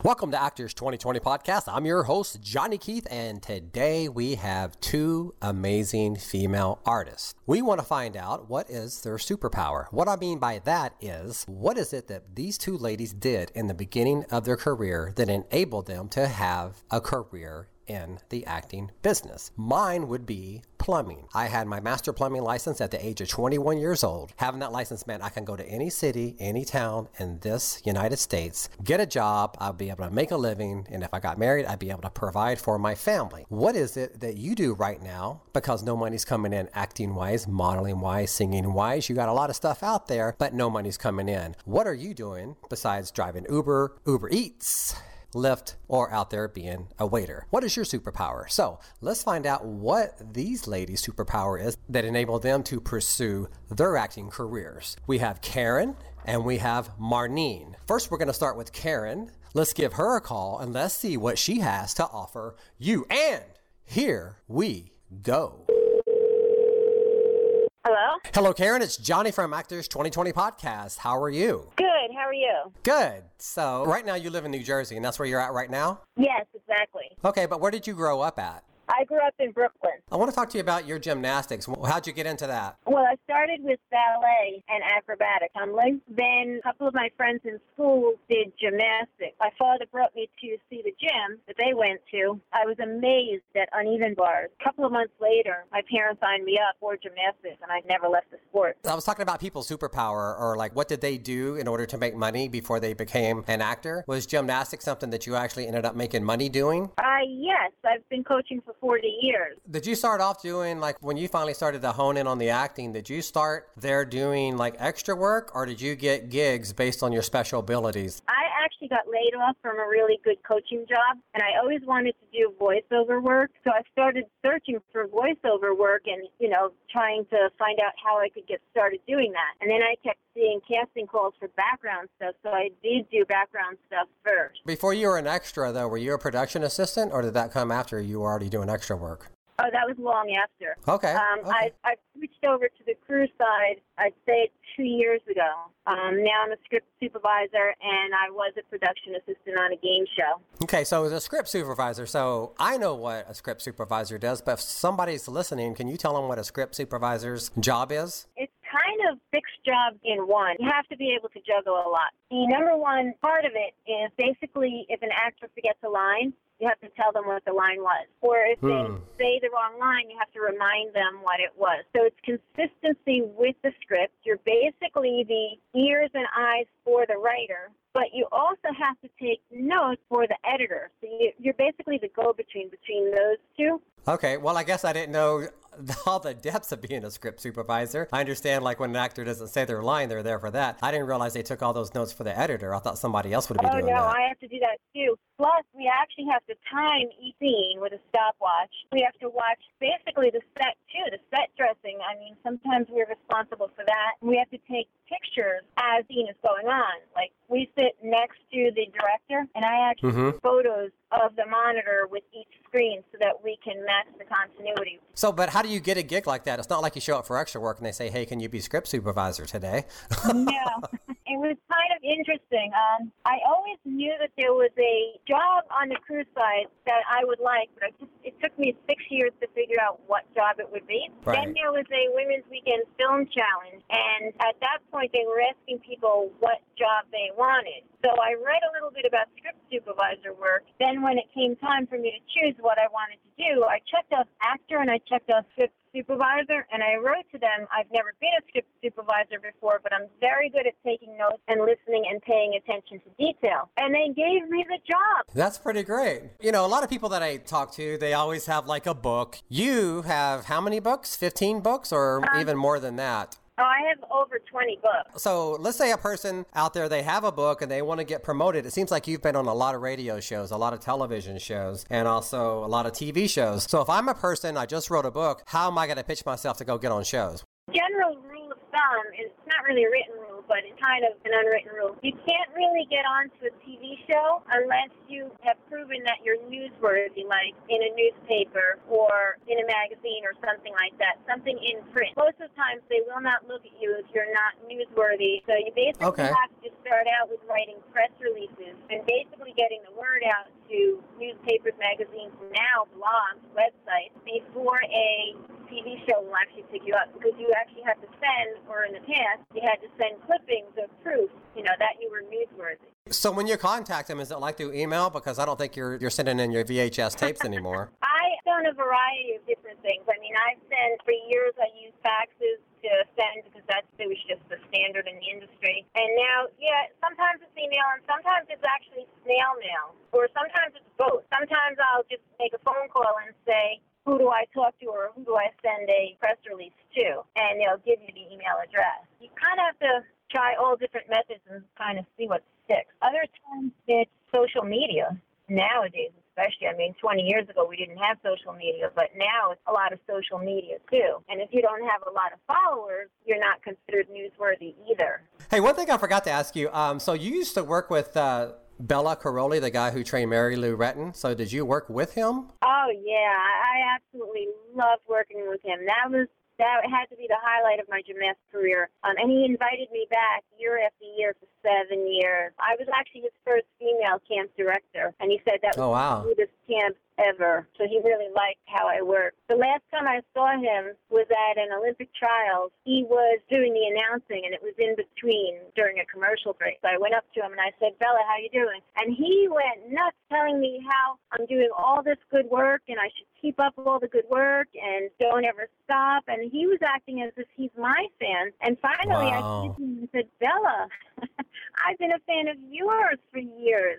Welcome to Actors 2020 Podcast. I'm your host, Johnny Keith, and today we have two amazing female artists. We want to find out what is their superpower. What I mean by that is, what is it that these two ladies did in the beginning of their career that enabled them to have a career in the acting business? Mine would be plumbing. I had my master plumbing license at the age of 21 years old. Having that license meant I can go to any city, any town in this United States, get a job, I'll be able to make a living, and if I got married, I'd be able to provide for my family. What is it that you do right now? Because no money's coming in acting-wise, modeling-wise, singing-wise. You got a lot of stuff out there, but no money's coming in. What are you doing besides driving Uber, Uber Eats, Lyft, or out there being a waiter? What is your superpower? So let's find out what these ladies' superpower is that enabled them to pursue their acting careers. We have Karen and we have Marnine. First, we're going to start with Karen. Let's give her a call and let's see what she has to offer you. And here we go. Hello? Hello, Karen. It's Johnny from Actors 2020 Podcast. How are you? Good. How are you? Good. So right now you live in New Jersey, and that's where you're at right now? Yes, exactly. Okay, but where did you grow up at? I grew up in Brooklyn. I want to talk to you about your gymnastics. How'd you get into that? Well, I started with ballet and acrobatic tumbling. Then a couple of my friends in school did gymnastics. My father brought me to see the gym that they went to. I was amazed at uneven bars. A couple of months later, my parents signed me up for gymnastics, and I never left the sport. I was talking about people's superpower, or like what did they do in order to make money before they became an actor? Was gymnastics something that you actually ended up making money doing? Yes. I've been coaching for 40 years. Did you start off doing, like, when you finally started to hone in on the acting, did you start there doing, like, extra work, or did you get gigs based on your special abilities? I actually got laid off from a really good coaching job, and I always wanted to do voiceover work, so I started searching for voiceover work and, trying to find out how I could get started doing that. And then I kept seeing casting calls for background stuff, so I did do background stuff first. Before you were an extra, though, were you a production assistant, or did that come after you were already doing extra work? Oh, that was long after. Okay. I switched over to the crew side, I'd say 2 years ago. Now I'm a script supervisor, and I was a production assistant on a game show. Okay, so as a script supervisor, so I know what a script supervisor does, but if somebody's listening, can you tell them what a script supervisor's job is? It's kind of 6 jobs in one. You have to be able to juggle a lot. The number one part of it is basically if an actor forgets a line, you have to tell them what the line was. Or if they say the wrong line, you have to remind them what it was. So it's consistency with the script. You're basically the ears and eyes for the writer, but you also have to take notes for the editor. So you're basically the go-between between those two. Okay, well, I guess I didn't know all the depths of being a script supervisor. I understand, like, when an actor doesn't say their line, they're there for that. I didn't realize they took all those notes for the editor. I thought somebody else would be doing that. Oh, no, I have to do that, too. Plus, we actually have to time each scene with a stopwatch. We have to watch basically the set, too, the set dressing. I mean, sometimes we're responsible for that. We have to take pictures as the scene is going on. Like, we sit next to the director, and I actually take photos of the monitor with each screen so that we can match the continuity. So, but how do you get a gig like that? It's not like you show up for extra work and they say, hey, can you be script supervisor today? No. It was kind of interesting. I always knew that there was a job on the crew side that I would like, but it took me 6 years to figure out what job it would be. Right. Then there was a Women's Weekend Film Challenge, and at that point they were asking people what job they wanted. So I read a little bit about script supervisor work. Then when it came time for me to choose what I wanted to do, I checked off actor and I checked off script supervisor, and I wrote to them, I've never been a script supervisor before, but I'm very good at taking notes and listening and paying attention to detail. And they gave me the job. That's pretty great. A lot of people that I talk to, they always have like a book. You have how many books? 15 books or even more than that? Oh, I have over 20 books. So let's say a person out there, they have a book and they want to get promoted. It seems like you've been on a lot of radio shows, a lot of television shows, and also a lot of TV shows. So if I'm a person, I just wrote a book, how am I going to pitch myself to go get on shows? General rule of thumb, and it's not really a written rule, but it's kind of an unwritten rule. You can't really get onto a TV show unless you have proven that you're newsworthy, like in a newspaper or in a magazine or something like that, something in print. Most of the times they will not look at you if you're not newsworthy. So you basically have to start out with writing press releases and basically getting the word out to newspapers, magazines, now blogs, websites, before a TV show will actually pick you up, because you actually have to send, or in the past, you had to send clippings of proof, that you were newsworthy. So when you contact them, is it like through email? Because I don't think you're sending in your VHS tapes anymore. I've done a variety of different things. I mean, I've sent, for years I used faxes to send, because it was just the standard in the industry. And now, sometimes it's email and sometimes it's actually snail mail, or sometimes it's both. Sometimes I'll just make a phone call and say, who do I talk to, or who do I send a press release to? And they'll give you the email address. You kind of have to try all different methods and kind of see what sticks. Other times it's social media. Nowadays, especially, 20 years ago we didn't have social media, but now it's a lot of social media too. And if you don't have a lot of followers, you're not considered newsworthy either. Hey, one thing I forgot to ask you. So you used to work with Bela Karolyi, the guy who trained Mary Lou Retton. So did you work with him? Oh, yeah. I absolutely loved working with him. That had to be the highlight of my gymnast career. And he invited me back year after year for 7 years. I was actually his first female camp director, and he said that was the smoothest camp ever. So he really liked how I worked. The last time I saw him was at an Olympic trials. He was doing the announcing, and it was in between during a commercial break. So I went up to him and I said, Bella, how you doing? And he went nuts telling me how I'm doing all this good work and I should keep up all the good work and don't ever stop. And he was acting as if he's my fan. And finally I said to him and said, Bella, I've been a fan of yours for years.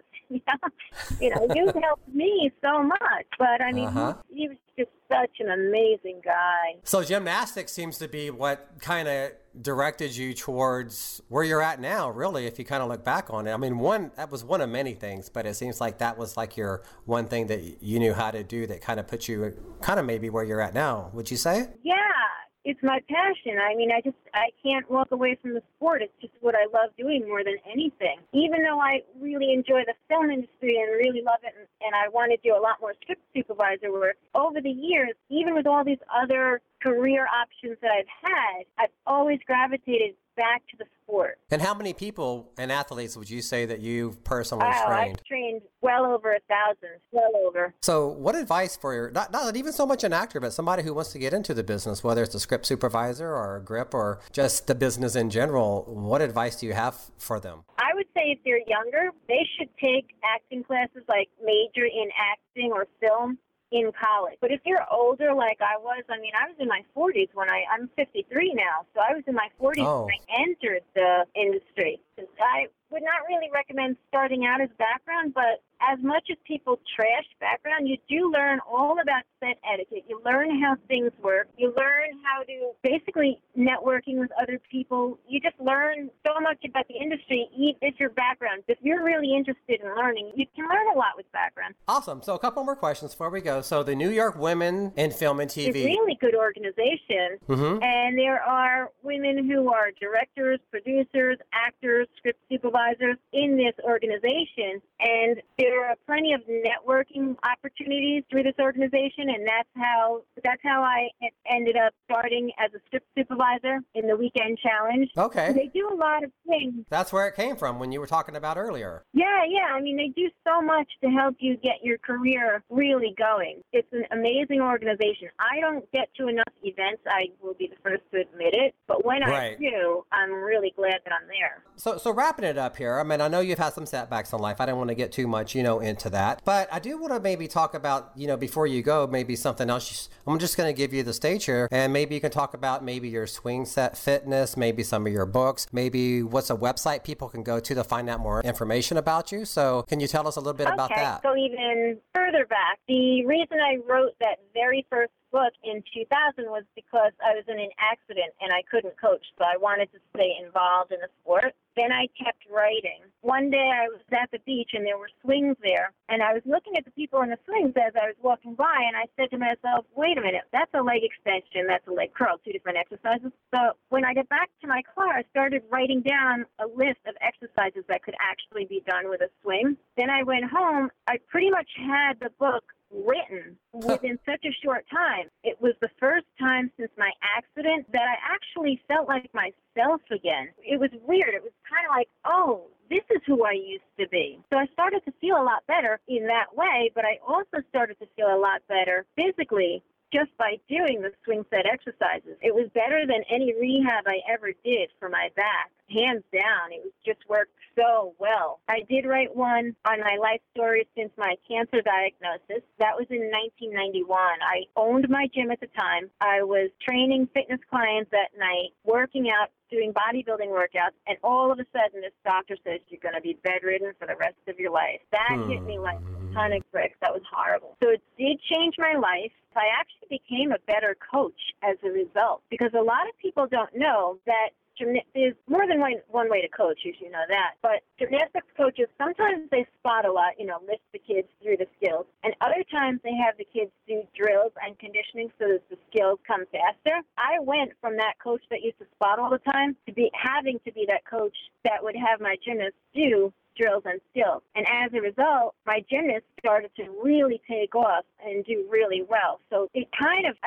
You've helped me so much. But he was just such an amazing guy. So gymnastics seems to be what kind of directed you towards where you're at now, really, if you kind of look back on it. That was one of many things, but it seems like that was like your one thing that you knew how to do that kind of put you kind of maybe where you're at now. Would you say? Yeah. It's my passion. I can't walk away from the sport. It's just what I love doing more than anything. Even though I really enjoy the film industry and really love it, and I want to do a lot more script supervisor work, over the years, even with all these other career options that I've had, I've always gravitated back to the sport. And how many people and athletes would you say that you've personally trained? I've trained well over 1,000, well over. So what advice for not even so much an actor, but somebody who wants to get into the business, whether it's a script supervisor or a grip or just the business in general, what advice do you have for them? I would say if they're younger, they should take acting classes, like major in acting or film in college. But if you're older like I was in my 40s when I'm 53 now, so I was in my 40s when I entered the industry. I would not really recommend starting out as background, but as much as people trash background, you do learn all about set etiquette. You learn how things work. You learn how to basically networking with other people. You just learn so much about the industry, if your background. If you're really interested in learning, you can learn a lot with background. Awesome. So a couple more questions before we go. So the New York Women in Film and TV. It's a really good organization. Mm-hmm. And there are women who are directors, producers, actors, script supervisors in this organization. And there are plenty of networking opportunities through this organization, and that's how I ended up starting as a script supervisor in the Weekend Challenge. Okay. They do a lot of things. That's where it came from when you were talking about earlier. Yeah. They do so much to help you get your career really going. It's an amazing organization. I don't get to enough events. I will be the first to admit it. But when I do, I'm really glad that I'm there. So wrapping it up here, I know you've had some setbacks in life. I didn't want to get too much, into that. But I do want to maybe talk about, before you go, maybe something else. I'm just going to give you the stage here, and maybe you can talk about maybe your swing set fitness, maybe some of your books, maybe what's a website people can go to find out more information about you. So can you tell us a little bit about that? So even further back, the reason I wrote that very first book in 2000 was because I was in an accident and I couldn't coach, so I wanted to stay involved in the sport. Then I kept writing. One day I was at the beach and there were swings there, and I was looking at the people in the swings as I was walking by, and I said to myself, wait a minute, that's a leg extension, that's a leg curl, two different exercises. So when I got back to my car, I started writing down a list of exercises that could actually be done with a swing. Then I went home. I pretty much had the book written within such a short time. It was the first time since my accident that I actually felt like myself again. It was weird. It was kind of like, oh, this is who I used to be. So I started to feel a lot better in that way, but I also started to feel a lot better physically just by doing the swing set exercises. It was better than any rehab I ever did for my back. Hands down, it was just worked so well. I did write one on my life story since my cancer diagnosis. That was in 1991. I owned my gym at the time. I was training fitness clients at night, working out, doing bodybuilding workouts, and all of a sudden this doctor says you're going to be bedridden for the rest of your life. That hit me like a ton of bricks. That was horrible. So it did change my life. I actually became a better coach as a result, because a lot of people don't know that there's more than one way to coach, as you know that. But gymnastics coaches, sometimes they spot a lot, lift the kids through the skills. And other times they have the kids do drills and conditioning so that the skills come faster. I went from that coach that used to spot all the time to having to be that coach that would have my gymnasts do drills and skills. And as a result, my gymnasts started to really take off and do really well. So it kind of,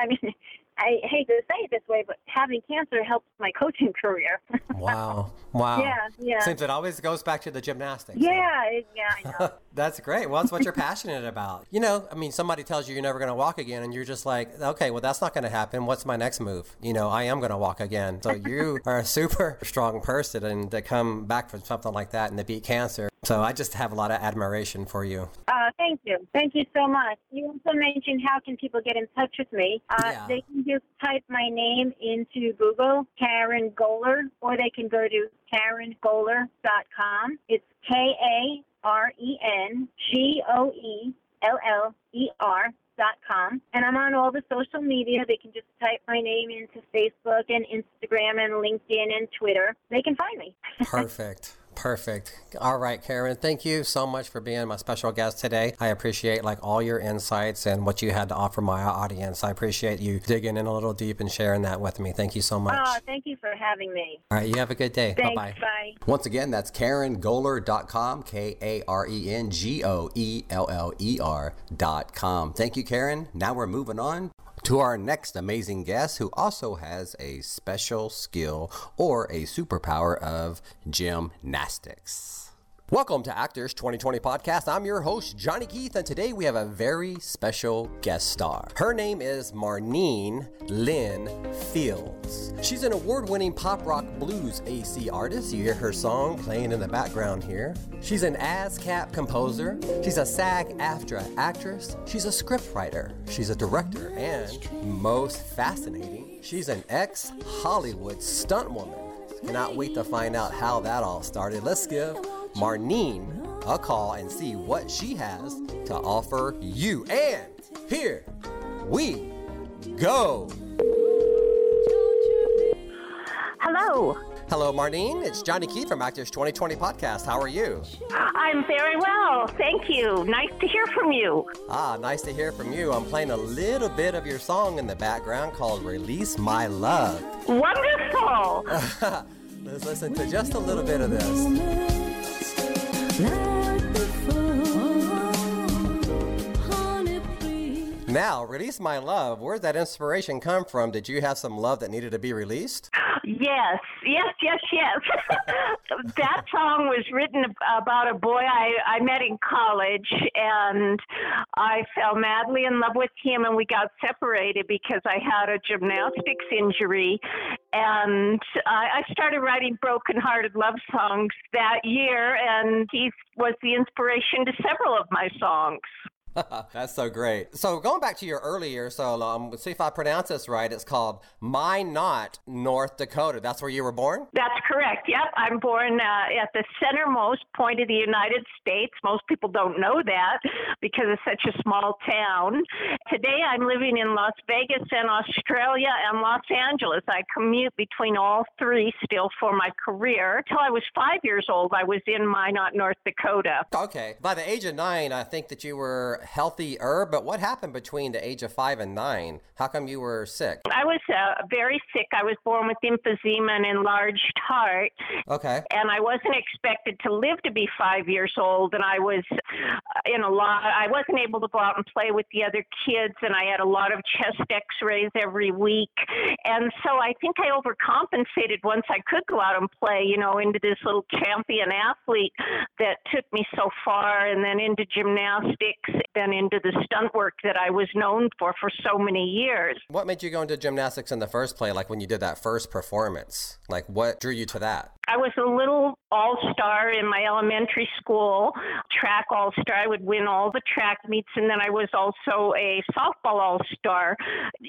I hate to say it this way, but having cancer helped my coaching career. Wow. Yeah. Seems it always goes back to the gymnastics. Yeah, I know. That's great. Well, that's what you're passionate about. Somebody tells you you're never going to walk again, and you're just like, okay, well, that's not going to happen. What's my next move? I am going to walk again. So you are a super strong person, and to come back from something like that and to beat cancer. So I just have a lot of admiration for you. Thank you. Thank you so much. You also mentioned how can people get in touch with me. They can just type my name into Google, Karen Goller, or they can go to KarenGoller.com. It's KarenGoeller.com. And I'm on all the social media. They can just type my name into Facebook and Instagram and LinkedIn and Twitter. They can find me. Perfect. All right, Karen, thank you so much for being my special guest today. I appreciate all your insights and what you had to offer my audience. I appreciate you digging in a little deep and sharing that with me. Thank you so much. Oh, thank you for having me. All right, you have a good day. Thanks, Bye-bye. Bye. Once again, that's KarenGoller.com, KarenGoller.com. Thank you, Karen. Now we're moving on to our next amazing guest, who also has a special skill or a superpower of gymnastics. Welcome to Actors 2020 Podcast. I'm your host, Johnny Keith, and today we have a very special guest star. Her name is Marneen Lynn Fields. She's an award-winning pop rock blues AC artist. You hear her song playing in the background here. She's an ASCAP composer. She's a SAG-AFTRA actress. She's a scriptwriter. She's a director. And most fascinating, she's an ex-Hollywood stunt woman. Cannot wait to find out how that all started. Let's give Marneen a call and see what she has to offer you. And here we go. Hello. Hello, Marneen. It's Johnny Keith from Actors 2020 Podcast. How are you? I'm very well. Thank you. Nice to hear from you. Nice to hear from you. I'm playing a little bit of your song in the background called Release My Love. Wonderful. Let's listen to just a little bit of this. Now, Release My Love, where'd that inspiration come from? Did you have some love that needed to be released? Yes. That song was written about a boy I met in college, and I fell madly in love with him, and we got separated because I had a gymnastics injury, and I started writing broken-hearted love songs that year, and he was the inspiration to several of my songs. That's so great. So going back to your earlier, let's see if I pronounce this right. It's called Minot, North Dakota. That's where you were born? That's correct. Yep. I'm born at the centermost point of the United States. Most people don't know that because it's such a small town. Today I'm living in Las Vegas and Australia and Los Angeles. I commute between all three still for my career. Till I was 5 years old, I was in Minot, North Dakota. Okay. By the age of 9, I think that you were healthier, but what happened between the age of 5 and 9? How come you were sick? I was very sick. I was born with emphysema and enlarged heart. Okay. And I wasn't expected to live to be 5 years old, and I was I wasn't able to go out and play with the other kids, and I had a lot of chest x-rays every week. And so I think I overcompensated once I could go out and play, into this little champion athlete that took me so far, and then into gymnastics, then into the stunt work that I was known for so many years. What made you go into gymnastics in the first place, like when you did that first performance? Like what drew you to that? I was a little all-star in my elementary school, track all-star. I would win all the track meets, and then I was also a softball all-star,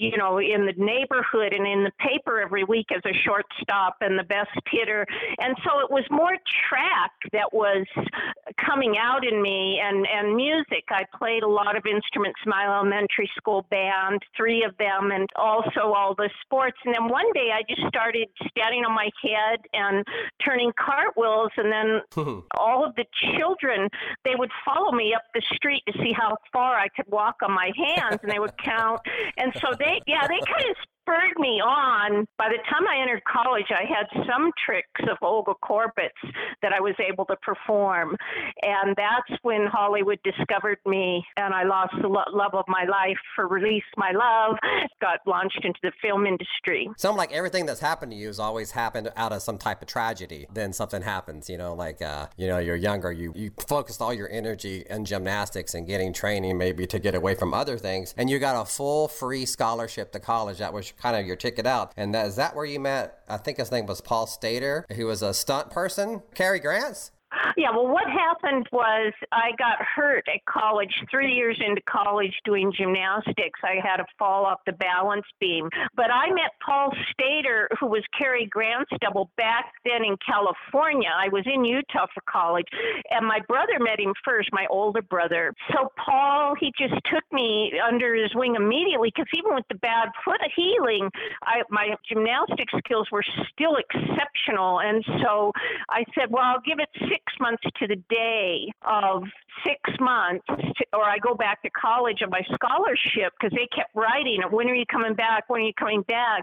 in the neighborhood and in the paper every week as a shortstop and the best hitter. And so it was more track that was coming out in me and music. I played a lot of instruments in my elementary school band, 3 of them, and also all the sports. And then one day I just started standing on my head and turning cartwheels, and then all of the children, they would follow me up the street to see how far I could walk on my hands, and they would count. And so they kind of spurred me on. By the time I entered college, I had some tricks of Olga Korpitz that I was able to perform. And that's when Hollywood discovered me, and I lost the love of my life for Release My Love, got launched into the film industry. Sounds like everything that's happened to you has always happened out of some type of tragedy. Then something happens, you're younger, you focused all your energy in gymnastics and getting training maybe to get away from other things, and you got a full free scholarship to college. That was kind of your ticket out. And is that where you met, I think his name was Paul Stater, who was a stunt person? Cary Grant's? Yeah, well, what happened was I got hurt at college, 3 years into college doing gymnastics. I had to fall off the balance beam. But I met Paul Stater, who was Cary Grant's double, back then in California. I was in Utah for college, and my brother met him first, my older brother. So Paul, he just took me under his wing immediately, because even with the bad foot healing, my gymnastic skills were still exceptional. And so I said, well, I'll give it 6 months to the day of 6 months, or I go back to college on my scholarship, because they kept writing, when are you coming back? When are you coming back?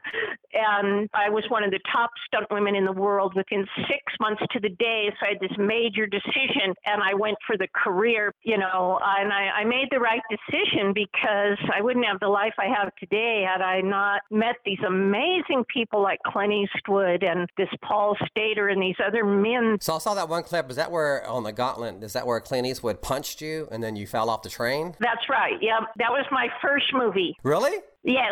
And I was one of the top stunt women in the world within 6 months to the day. So I had this major decision, and I went for the career, and I made the right decision, because I wouldn't have the life I have today had I not met these amazing people like Clint Eastwood and this Paul Stater and these other men. So I saw that one clip. Is that where, on the Gauntlet, is that where Clint Eastwood punched you and then you fell off the train? That's right. Yeah, that was my first movie. Really? Yes.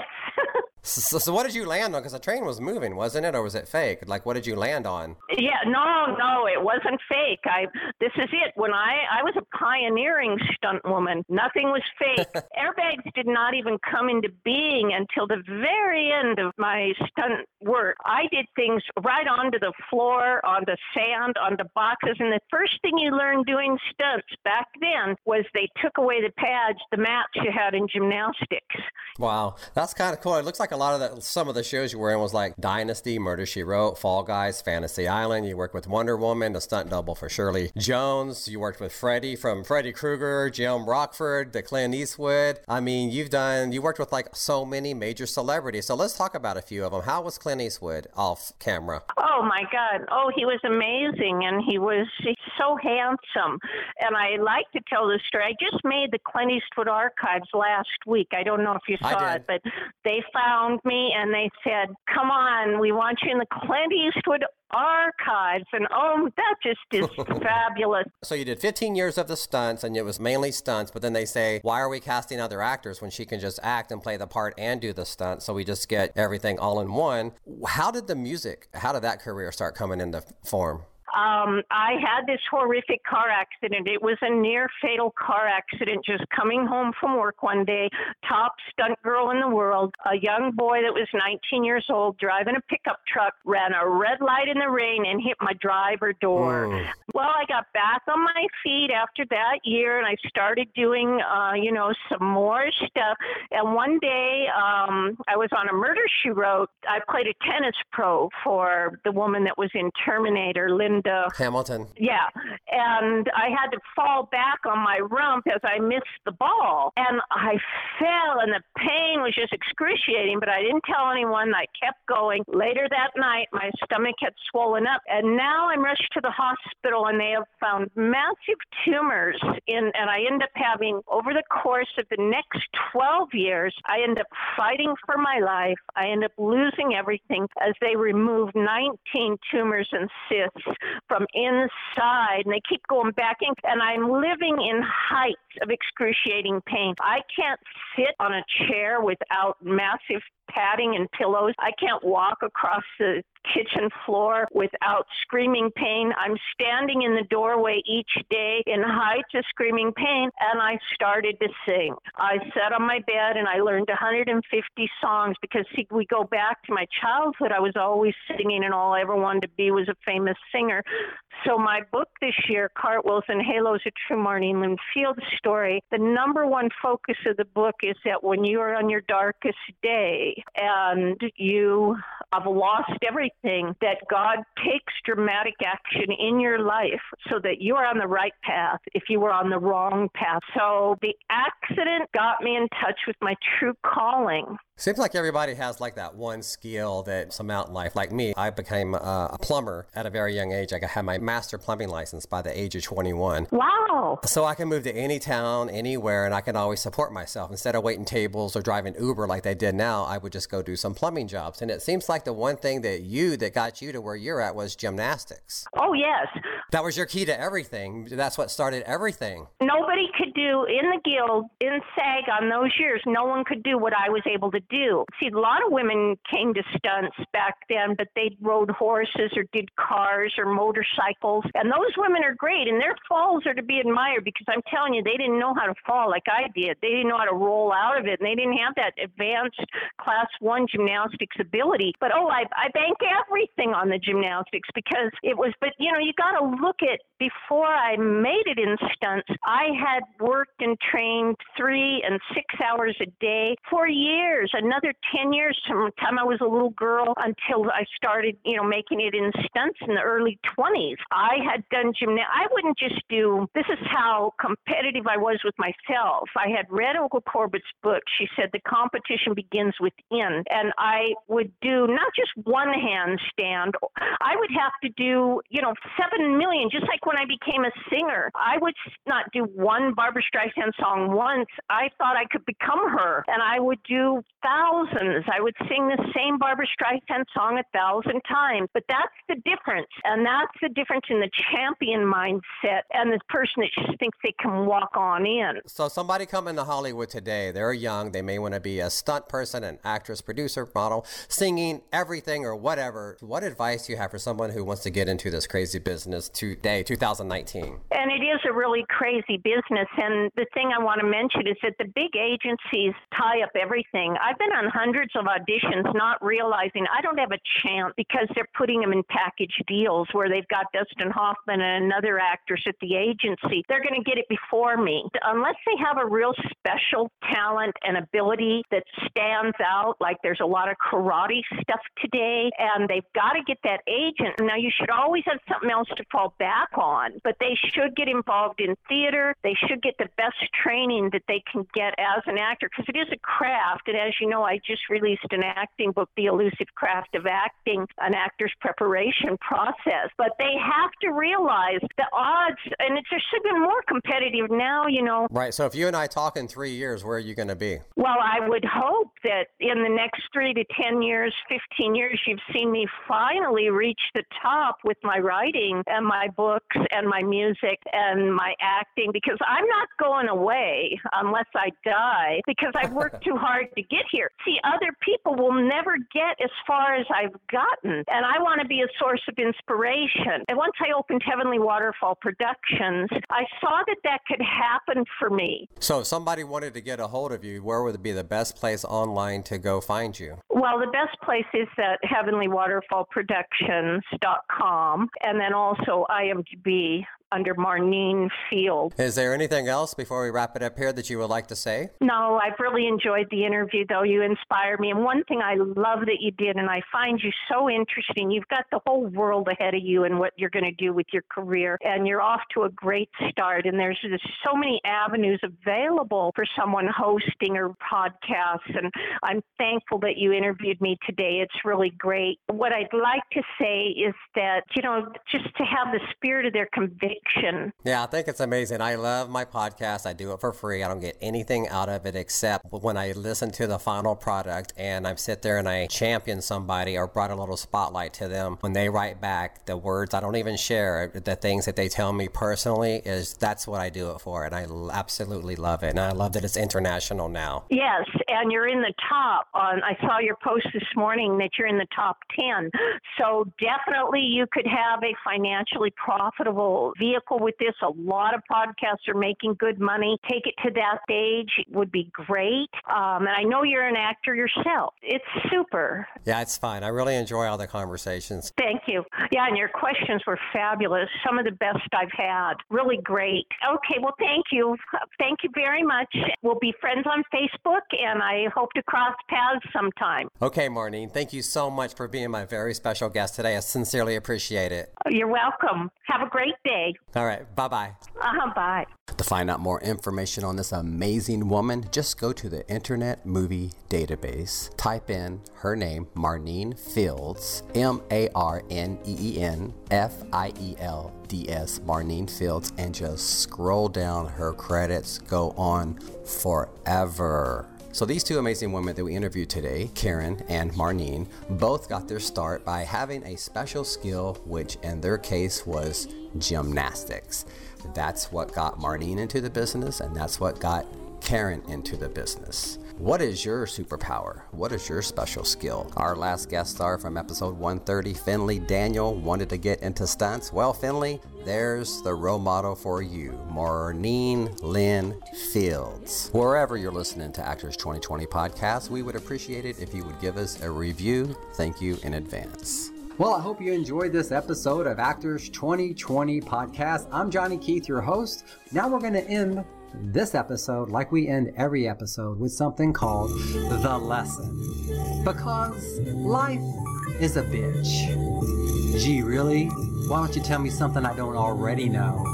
So what did you land on? Because the train was moving, wasn't it? Or was it fake? Like, what did you land on? Yeah, no, it wasn't fake. This is it. When I was a pioneering stunt woman, nothing was fake. Airbags did not even come into being until the very end of my stunt work. I did things right onto the floor, onto sand, onto boxes. And the first thing you learned doing stunts back then was they took away the pads, the mats you had in gymnastics. Wow, that's kind of cool. It looks like a lot of some of the shows you were in was like Dynasty, Murder, She Wrote, Fall Guys, Fantasy Island. You worked with Wonder Woman, the stunt double for Shirley Jones. You worked with Freddy from Freddy Krueger, Jim Rockford, the Clint Eastwood. I mean, you worked with like so many major celebrities. So let's talk about a few of them. How was Clint Eastwood off camera? Oh my God. Oh, he was amazing. And he's so handsome. And I like to tell this story. I just made the Clint Eastwood archives last week. I don't know if you saw it, but they found me and they said, come on, we want you in the Clint Eastwood archives. And that just is fabulous. So you did 15 years of the stunts, and it was mainly stunts, but then they say, why are we casting other actors when she can just act and play the part and do the stunts? So we just get everything all in one. How did that career start coming into form? I had this horrific car accident. It was a near fatal car accident, just coming home from work one day, top stunt girl in the world, a young boy that was 19 years old driving a pickup truck, ran a red light in the rain and hit my driver door. Well, I got back on my feet after that year, and I started doing, some more stuff. And one day, I was on a Murder, She Wrote. I played a tennis pro for the woman that was in Terminator, Linda Hamilton. Yeah, and I had to fall back on my rump as I missed the ball, and I fell, and the pain was just excruciating, but I didn't tell anyone. I kept going. Later that night, my stomach had swollen up, and now I'm rushed to the hospital, and they have found massive tumors and I end up having, over the course of the next 12 years, I end up fighting for my life. I end up losing everything as they remove 19 tumors and cysts from inside, and they keep going back in, and I'm living in heights of excruciating pain. I can't sit on a chair without massive padding and pillows. I can't walk across the kitchen floor without screaming pain. I'm standing in the doorway each day in heights of screaming pain, and I started to sing. I sat on my bed and I learned 150 songs because, see, we go back to my childhood. I was always singing, and all I ever wanted to be was a famous singer. So my book this year, Cartwheels and Halos, A True Marnie Lynn Field Story, the number one focus of the book is that when you are on your darkest day and you have lost everything, that God takes dramatic action in your life so that you are on the right path if you were on the wrong path. So the accident got me in touch with my true calling. Seems like everybody has like that one skill that's a mountain life. Like me, I became a plumber at a very young age. I had my master plumbing license by the age of 21. Wow. So I can move to any town, anywhere, and I can always support myself. Instead of waiting tables or driving Uber like they did now, I would just go do some plumbing jobs. And it seems like the one thing that got you to where you're at was gymnastics. Oh, yes. That was your key to everything. That's what started everything. Nobody could do in the Guild, in SAG on those years, no one could do what I was able to do. See, a lot of women came to stunts back then, but they rode horses or did cars or motorcycles. And those women are great, and their falls are to be admired because I'm telling you, they didn't know how to fall like I did. They didn't know how to roll out of it, and they didn't have that advanced class 1 gymnastics ability. But, I bank everything on the gymnastics because it was, but, you got to look at, before I made it in stunts, I had worked and trained 3 and 6 hours a day for years, another 10 years from the time I was a little girl until I started, making it in stunts in the early 20s. I had done gymnastics. I wouldn't just do, this is how competitive I was with myself. I had read Uncle Corbett's book. She said the competition begins within. And I would do not just one handstand. I would have to do, 7 million, just like when I became a singer. I would not do one Barbra Streisand song once. I thought I could become her. And I would do thousands. I would sing the same Barbra Streisand song 1,000 times. But that's the difference. And that's the difference in the champion mindset and the person that just thinks they can walk on in. So somebody coming to Hollywood today, they're young. They may want to be a stunt person, an actress, producer, model, singing, everything or whatever. What advice do you have for someone who wants to get into this crazy business today, 2019? And it is a really crazy business. And the thing I want to mention is that the big agencies tie up everything. I've been on hundreds of auditions not realizing I don't have a chance because they're putting them in package deals where they've got Dustin Hoffman and another actress at the agency. They're going to get it before me. Unless they have a real special talent and ability that stands out, like there's a lot of karate stuff today, and they've got to get that agent. Now, you should always have something else to fall back on, but they should get involved in theater. They should get the best training that they can get as an actor, because it is a craft. And as you know, I just released an acting book, The Elusive Craft of Acting, an actor's preparation process. But they have to realize the odds, and it's even more competitive now, Right. So if you and I talk in 3 years, where are you going to be? Well, I would hope that in the next 3 to 10 years, 15 years, you've seen me finally reach the top with my writing and my books and my music and my acting, because I'm not going away unless I die, because I've worked too hard to get here. See, other people will never get as far as I've gotten, and I want to be a source of inspiration. And once I opened Heavenly Waterfall Productions, I saw that could happen for me. So if somebody wanted to get a hold of you, where would be the best place online to go find you? Well, the best place is at heavenlywaterfallproductions.com, and then also IMDb under Marnine Field. Is there anything else before we wrap it up here that you would like to say? No, I've really enjoyed the interview, though. You inspired me. And one thing I love that you did, and I find you so interesting, you've got the whole world ahead of you and what you're going to do with your career, and you're off to a great start. And there's just so many avenues available for someone hosting or podcasts, and I'm thankful that you interviewed me today. It's really great. What I'd like to say is that, just to have the spirit of their conviction. Yeah, I think it's amazing. I love my podcast. I do it for free. I don't get anything out of it except when I listen to the final product and I sit there and I champion somebody or brought a little spotlight to them. When they write back the words I don't even share, the things that they tell me personally, that's what I do it for. And I absolutely love it. And I love that it's international now. Yes, and you're in the top. I saw your post this morning that you're in the top 10. So definitely you could have a financially profitable vehicle with this. A lot of podcasts are making good money. Take it to that stage. It would be great. And I know you're an actor yourself. It's super. Yeah, it's fine. I really enjoy all the conversations. Thank you. Yeah, and your questions were fabulous. Some of the best I've had. Really great. Okay, well, thank you. Thank you very much. We'll be friends on Facebook, and I hope to cross paths sometime. Okay, Marnine, thank you so much for being my very special guest today. I sincerely appreciate it. You're welcome. Have a great day. All right. Bye-bye. Bye. To find out more information on this amazing woman, just go to the Internet Movie Database, type in her name, Marnine Fields, MarneneFields, Marnine Fields, and just scroll down. Her credits go on forever. So these two amazing women that we interviewed today, Karen and Marnine, both got their start by having a special skill, which in their case was gymnastics. That's what got Marnine into the business, and that's what got Karen into the business. What is your superpower? What is your special skill? Our last guest star from episode 130, Finley Daniel, wanted to get into stunts. Well, Finley, there's the role model for you, Marnine Lynn Fields. Wherever you're listening to Actors 2020 podcast, we would appreciate it if you would give us a review. Thank you in advance. Well, I hope you enjoyed this episode of Actors 2020 podcast. I'm Johnny Keith, your host. Now we're going to end this episode, like we end every episode, with something called The Lesson. Because life is a bitch. Gee, really? Why don't you tell me something I don't already know?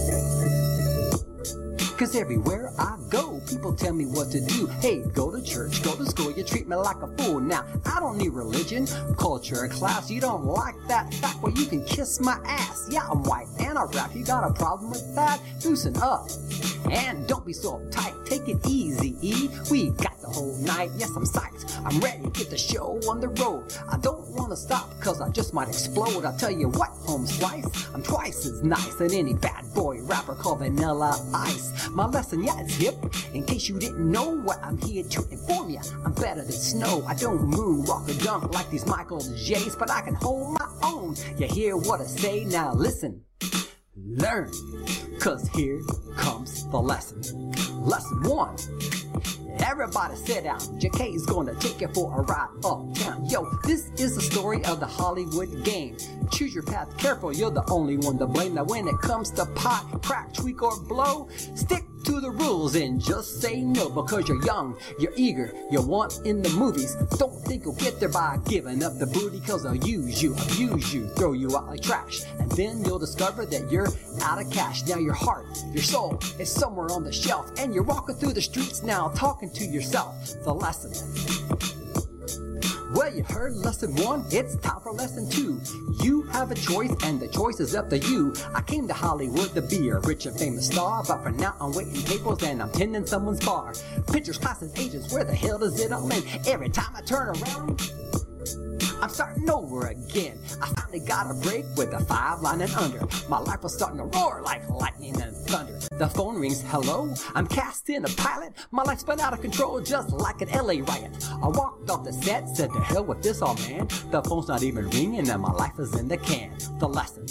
Cause everywhere I go, people tell me what to do. Hey, go to church, go to school, you treat me like a fool. Now, I don't need religion, culture, or class. You don't like that fact? Well, you can kiss my ass. Yeah, I'm white and I rap. You got a problem with that? Loosen up. And don't be so uptight, take it easy, E. We got the whole night, yes, I'm psyched. I'm ready to get the show on the road. I don't want to stop, cause I just might explode. I'll tell you what, home slice, I'm twice as nice than any bad boy rapper called Vanilla Ice. My lesson, yeah, it's hip. In case you didn't know what I'm here to inform ya, I'm better than snow. I don't moon rock or dunk like these Michael J's, but I can hold my own. You hear what I say? Now listen. Learn, cause here comes the lesson. Lesson 1. Everybody sit down. JK's gonna take you for a ride uptown. Yo, this is the story of the Hollywood game. Choose your path careful, you're the only one to blame. Now when it comes to pot, crack, tweak, or blow, stick to the rules and just say no. Because you're young, you're eager, you want in the movies. Don't think you'll get there by giving up the booty. Cause they'll use you, abuse you, throw you out like trash. And then you'll discover that you're out of cash. Now your heart, your soul is somewhere on the shelf. And you're walking through the streets now talking to yourself. The lesson. Well, you heard lesson 1, it's time for lesson 2. You have a choice, and the choice is up to you. I came to Hollywood to be a rich and famous star, but for now I'm waiting tables and I'm tending someone's bar. Pictures, classes, agents, where the hell does it all end? Every time I turn around, I'm starting over again. I finally got a break with a 5 line and under. My life was starting to roar like lightning and thunder. The phone rings, hello, I'm cast in a pilot. My life spun out of control just like an LA riot. I walked off the set, said to hell with this all man. The phone's not even ringing and my life is in the can. The lesson.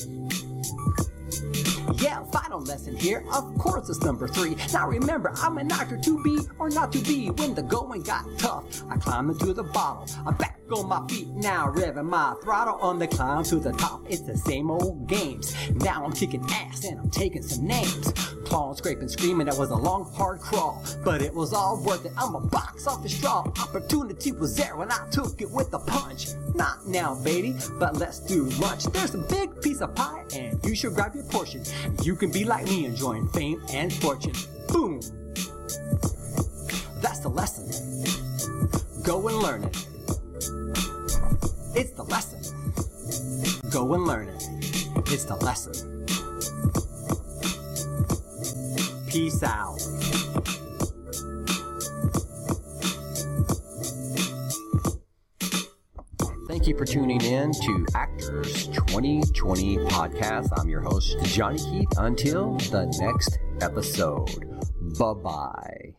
Yeah, final lesson here, of course it's number 3. Now remember, I'm an actor to be or not to be. When the going got tough, I climbed into the bottle. I'm back on my feet now, revving my throttle on the climb to the top. It's the same old games. Now I'm kicking ass and I'm taking some names. Clawing, scraping, screaming, that was a long, hard crawl. But it was all worth it, I'm a box off the straw. Opportunity was there when I took it with a punch. Not now, baby, but let's do lunch. There's a big piece of pie and you should grab your portion. You can be like me, enjoying fame and fortune. Boom! That's the lesson. Go and learn it. It's the lesson. Go and learn it. It's the lesson. Peace out. Thank you for tuning in to Actors 2020 Podcast. I'm your host, Johnny Keith. Until the next episode. Bye-bye.